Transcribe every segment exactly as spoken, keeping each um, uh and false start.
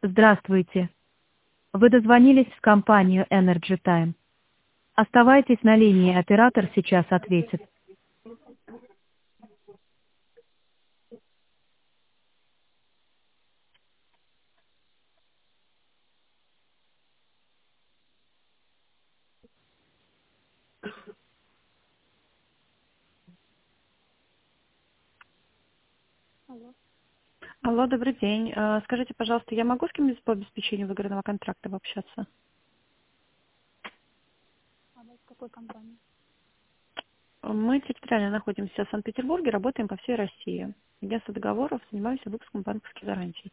Здравствуйте. Вы дозвонились в компанию Energy Time. Оставайтесь на линии, оператор сейчас ответит. Алло. Алло, добрый день. Э, Скажите, пожалуйста, я могу с кем-нибудь по обеспечению выгодного контракта пообщаться? А вы из какой компании? Мы территориально находимся в Санкт-Петербурге, работаем по всей России. Агентство договоров, занимаемся выпуском банковских гарантий.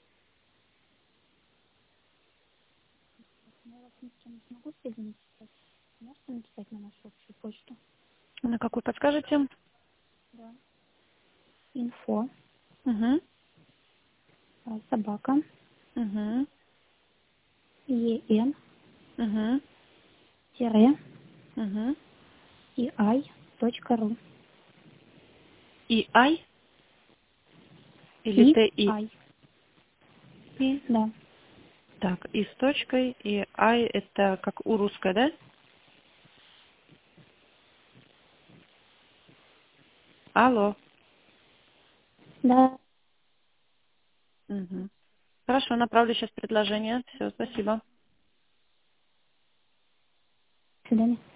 Я вас ни с кем не смогу соединить сейчас. Можете написать на нашу общую почту? На какую подскажете? Да. Инфо, Угу, а, собака, угу, ен, угу, тире, угу. и точка ру. И Ай или И Т И? ай, И. да. Так, И с точкой, и Ай это как у русская, да? Алло. Да. Угу. Хорошо, направлю сейчас предложение. Все, спасибо. До свидания.